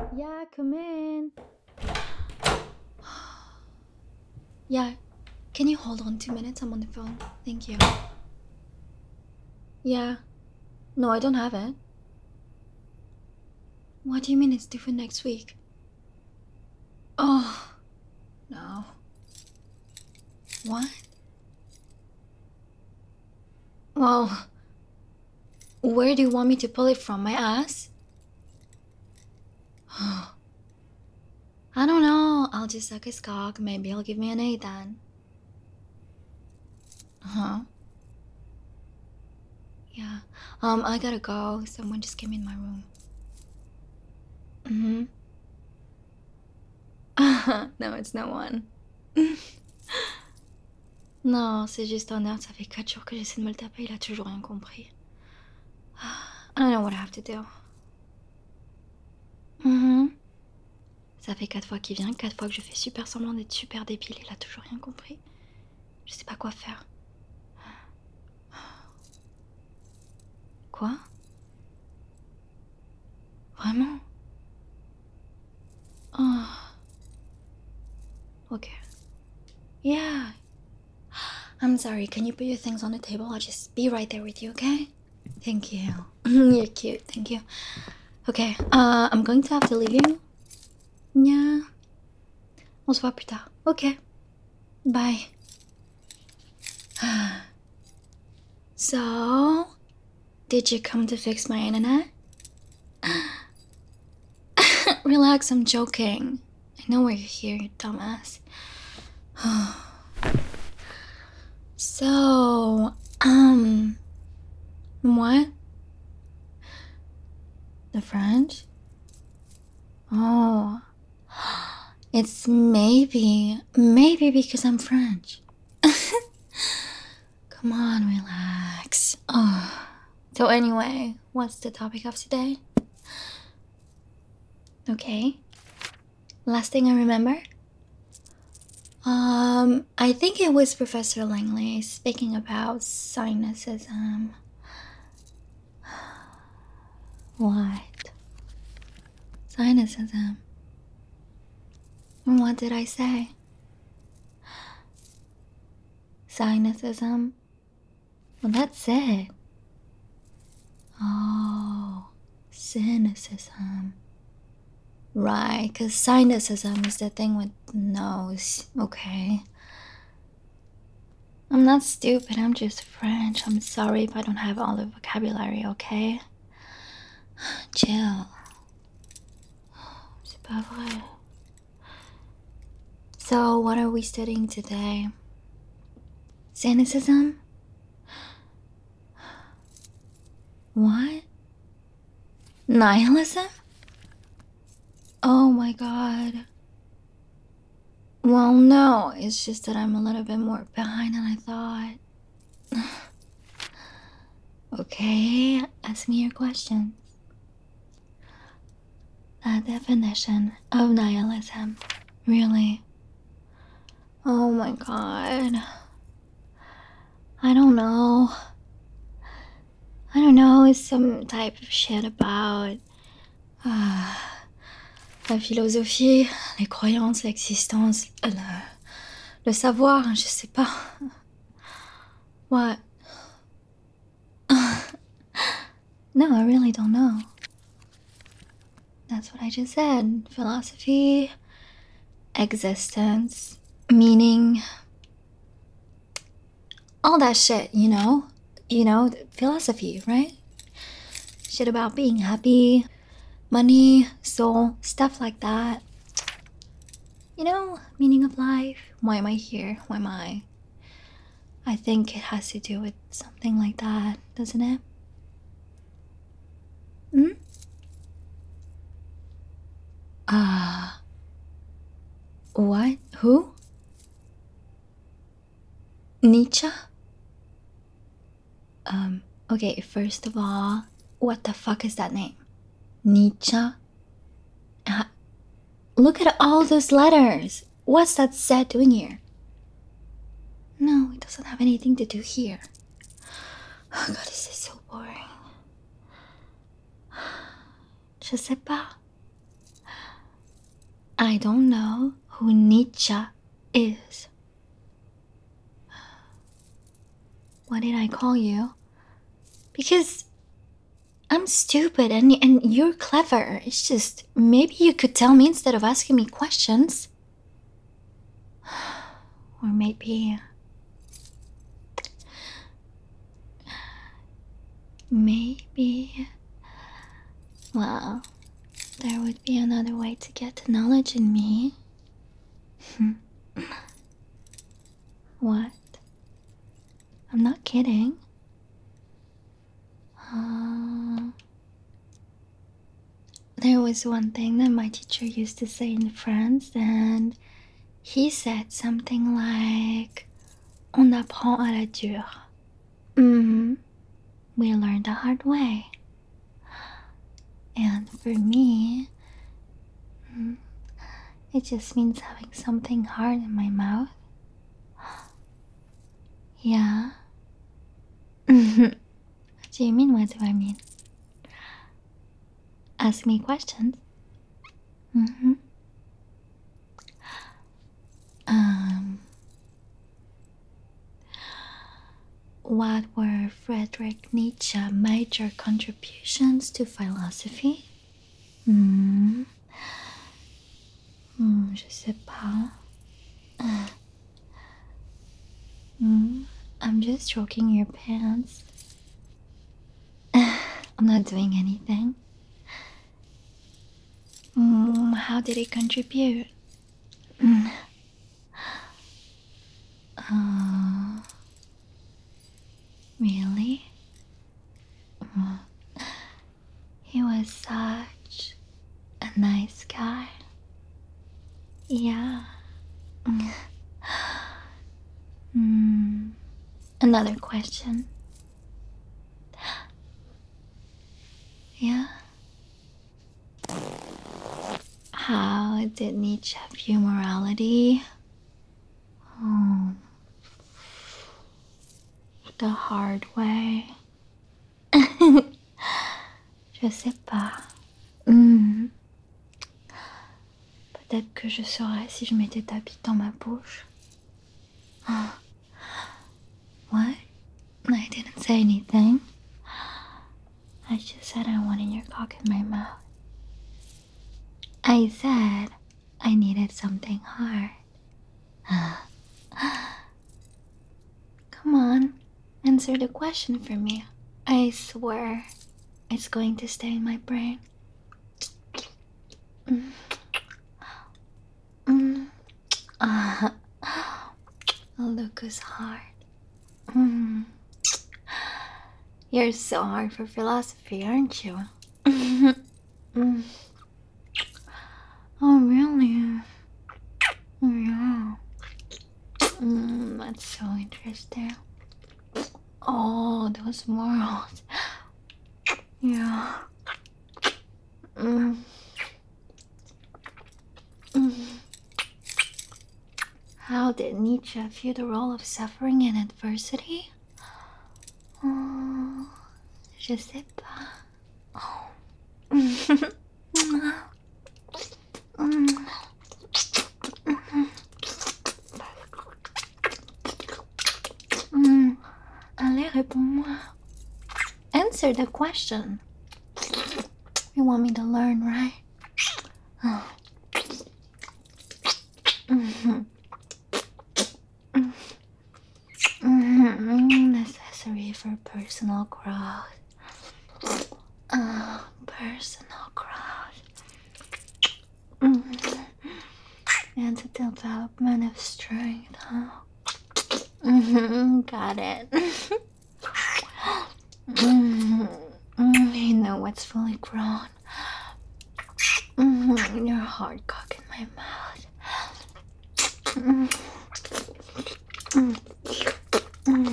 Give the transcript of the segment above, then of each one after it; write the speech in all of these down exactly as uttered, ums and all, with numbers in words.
Yeah, come in. Yeah, can you hold on two minutes? I'm on the phone. Thank you. Yeah. No, I don't have it. What do you mean it's due for next week? Oh, no. What? Well, where do you want me to pull it from? My ass? I don't know. I'll just suck his cock. Maybe he'll give me an A then. Huh? Yeah. Um, I gotta go. Someone just came in my room. Mm-hmm. No, it's no one. Non, c'est juste un nerd, ça fait quatre jours que j'essaie de me le taper, il a toujours rien compris. I don't know what I have to do. Mm-hmm. Ça fait quatre fois qu'il vient, quatre fois que je fais super semblant d'être super débile, il a toujours rien compris. Je sais pas quoi faire. Quoi? Vraiment? Oh. Okay. Yeah. I'm sorry, can you put your things on the table? I'll just be right there with you, okay? Thank you. You're cute, thank you. Okay, uh, I'm going to have to leave you. Yeah. On se voit plus tard. Okay. Bye. So, did you come to fix my internet? Relax, I'm joking. I know why you're here, you dumbass. So, um, what? The French? Oh, it's maybe, maybe because I'm French. Come on, relax. Oh. So anyway, what's the topic of today? Okay. Last thing I remember? Um, I think it was Professor Langley speaking about cynicism. What? Cynicism. What did I say? Cynicism? Well, that's it. Oh, cynicism. Right, because cynicism is the thing with the nose. Okay. I'm not stupid, I'm just French. I'm sorry if I don't have all the vocabulary, okay? Chill. C'est pas vrai. So, what are we studying today? Cynicism? What? Nihilism? Oh my god. Well, no, it's just that I'm a little bit more behind than I thought. Okay, ask me your questions. A definition of nihilism. Really? Oh my god. I don't know. I don't know, it's some type of shit about uh, la philosophie, les croyances, l'existence, le, le savoir, je sais pas. What? No, I really don't know. That's what I just said. Philosophy, existence, meaning, all that shit, you know? You know, philosophy, right? Shit about being happy, money, soul, stuff like that. You know, meaning of life. Why am I here? Why am I? I think it has to do with something like that, doesn't it? Hmm? Ah. Uh, what? Who? Nietzsche? Um, okay, first of all, what the fuck is that name? Nietzsche? Uh, look at all those letters. What's that Z doing here? No, it doesn't have anything to do here. Oh god, this is so boring. Je sais pas. I don't know who Nietzsche is. What did I call you? Because I'm stupid and, and you're clever. It's just, maybe you could tell me instead of asking me questions. Or maybe... Maybe... Well, there would be another way to get the knowledge in me. What? I'm not kidding. Uh, there was one thing that my teacher used to say in France, and he said something like, "On apprend à la dure." Mm-hmm. We learned the hard way. And for me, it just means having something hard in my mouth. Yeah. What do you mean? What do I mean? Ask me questions. Mm-hmm. Um, what were Friedrich Nietzsche's major contributions to philosophy? Hmm. Hmm, je sais pas. Hmm. I'm just stroking your pants. I'm not doing anything. Mm, how did it contribute? Mm. Uh, really? Mm. He was such a nice guy. Yeah. Mm. Another question. Yeah. How did Nietzsche view morality? Oh, the hard way. Je sais pas. Mm. Peut-être que je saurais si je mettais ta bite dans ma bouche. Oh. What? I didn't say anything. I just said I wanted your cock in my mouth. I said I needed something hard. Come on, answer the question for me. I swear it's going to stay in my brain. Mm. Mm. Uh, look who's hard. Mm. You're so hard for philosophy, aren't you? Mm. Oh, really? Yeah. Mm, that's so interesting. Oh, those morals. Yeah. Mm. Mm. How did Nietzsche view the role of suffering and adversity? Oh, je sais pas. Oh. Mm. Mm. Allez, réponds-moi. Answer the question. You want me to learn, right? Oh. Mm-hmm. Mm-hmm. Necessary for personal growth. Uh, personal growth. Mm-hmm. And the development of strength, huh? Mm-hmm. Got it. Mm-hmm. You know what's fully grown. Mm-hmm. Your hard cock in my mouth. Mm-hmm. Mm-hmm. Mm-hmm.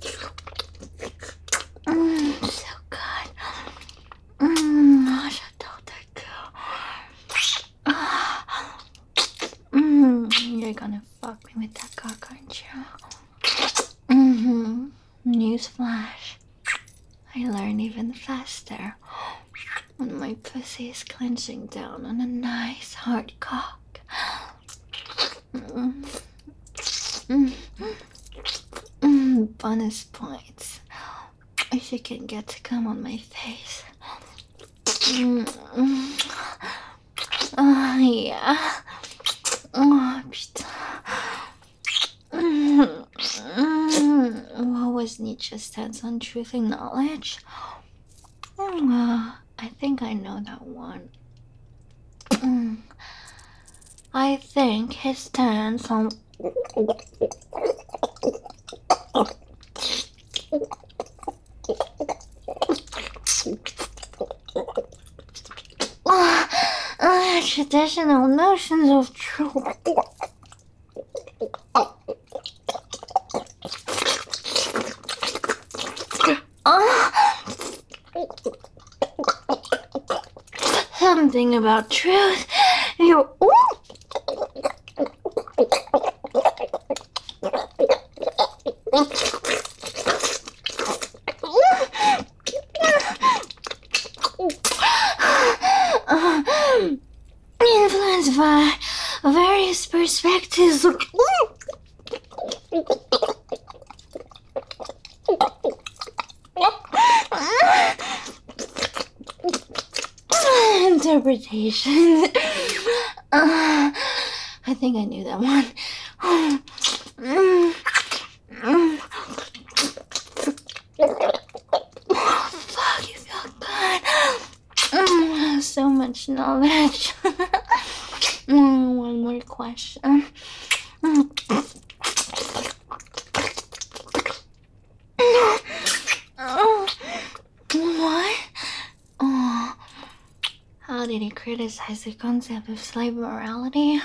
Mm, so good. Mm, oh, j'adore ta queue. Mm, you're gonna fuck me with that cock, aren't you? Mm-hmm. Newsflash. I learn even faster when my pussy face clenching down on a nice hard cock. Mm. Mm. Mm. Bonus points if you can get to come on my face. Mm. Oh, yeah. Oh, putain. Mm. Mm. What was Nietzsche's stance on truth and knowledge? Uh, I think I know that one. Mm. I think his stance on uh, uh, traditional notions of truth. Uh, something about truth. You're. Influenced by various perspectives. Interpretation. Uh, I think I knew that one. Oh, fuck, you feel good. Mm, so much knowledge. mm, one more question. Mm. What? Oh, how did he criticize the concept of slave morality?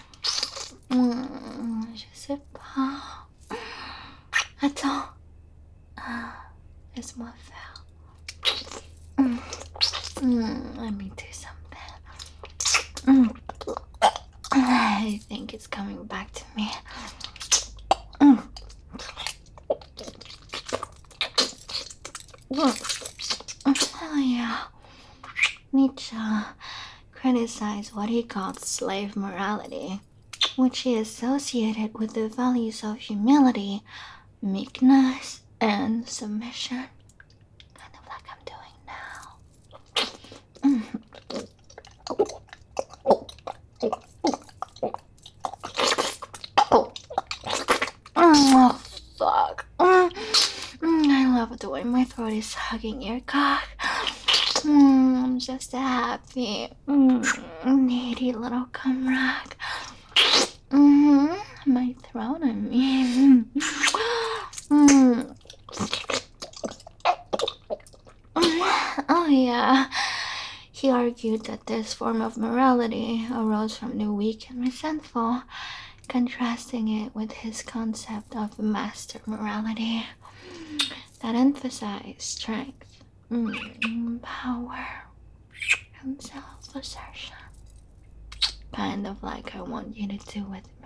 Mm, je sais pas. Attends. Ah, laisse-moi faire. Mm. Mm, let me do something. Mm. I think it's coming back to me. Mm. Oh yeah. Nietzsche criticized what he called slave morality, which he associated with the values of humility, meekness, and submission. Kind of like I'm doing now. Oh, fuck. I love the way my throat is hugging your cock. Mm, I'm just happy. Mm, needy little cum rack. Mm-hmm. My throat, I mean. Mm. Oh, yeah. He argued that this form of morality arose from the weak and resentful, contrasting it with his concept of master morality that emphasized strength, mm, power, and self-assertion. Kind of like I want you to do with me.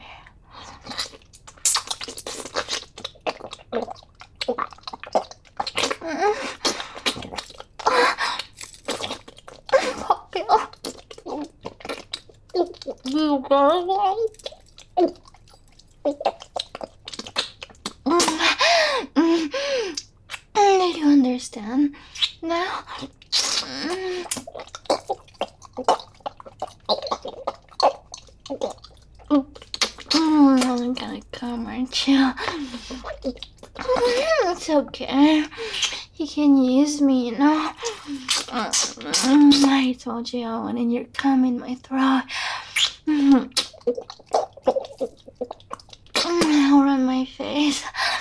Did you understand now? I'm gonna come, aren't you? It's okay. You can use me, you know. I told you I wanted your cum in my throat. Or on my face.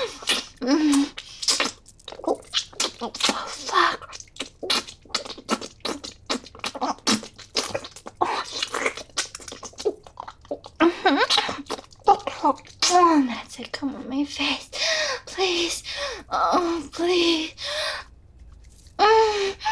Oh, fuck. Oh, that's it. Come on my face. Please. Oh, please. Mm.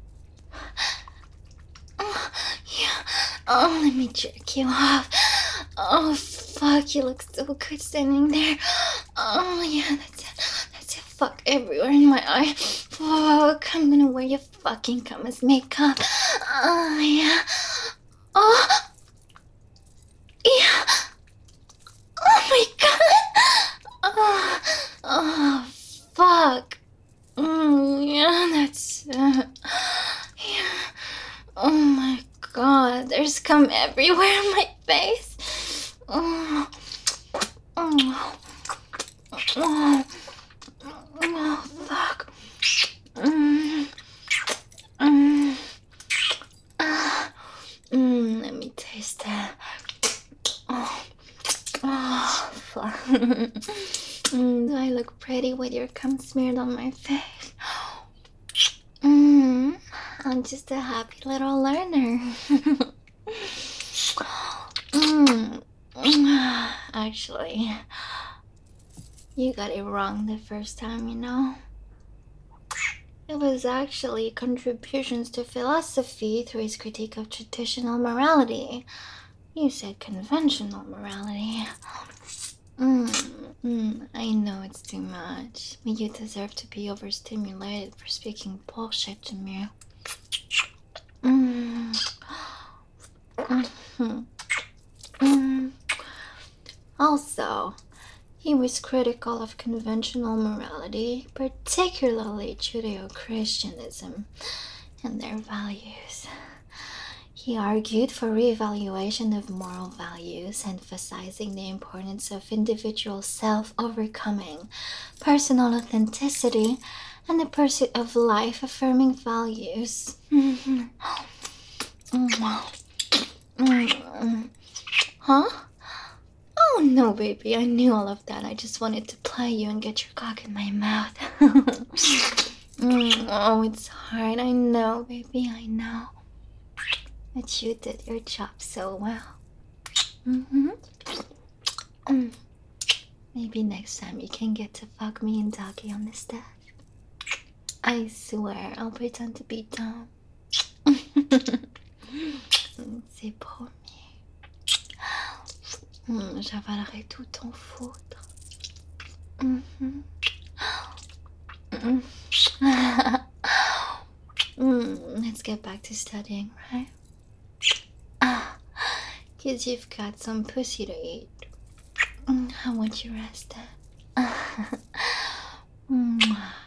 Oh, yeah. Oh, let me jerk you off. Oh, fuck. You look so good standing there. Oh, yeah, that's it. That's it. Fuck everywhere in my eye. Fuck. I'm gonna wear your fucking cum as makeup. Uh, yeah. Oh, yeah. Oh my god. Oh, oh fuck. Mm, yeah, that's. Uh, yeah. Oh my god, there's cum everywhere in my face. Oh, oh, oh, oh fuck. Mm, mm, ah, mm, let me taste that. Oh, oh fuck. Mm, do I look pretty with your cum smeared on my face? Mm, I'm just a happy little learner. mm, actually, you got it wrong the first time, you know? It was actually contributions to philosophy through his critique of traditional morality. You said conventional morality. Mm, mm, I know it's too much, but you deserve to be overstimulated for speaking bullshit to me. Mm. Mm-hmm. Mm. Also, he was critical of conventional morality, particularly Judeo-Christianism and their values. He argued for re-evaluation of moral values, emphasizing the importance of individual self-overcoming, personal authenticity, and the pursuit of life-affirming values. Mm-hmm. Mm-hmm. Huh? Oh no, baby, I knew all of that. I just wanted to play you and get your cock in my mouth. mm, oh, it's hard. I know, baby, I know. But you did your job so well. Mm-hmm. Mm. Maybe next time you can get to fuck me and Doggy on the stage. I swear, I'll pretend to be dumb. C'est promis. Mm, j'avalerai tout ton foutre. Mm-hmm. Mm. mm, let's get back to studying, right? Ah, cause you've got some pussy to eat. Mm, I want you rested. mm.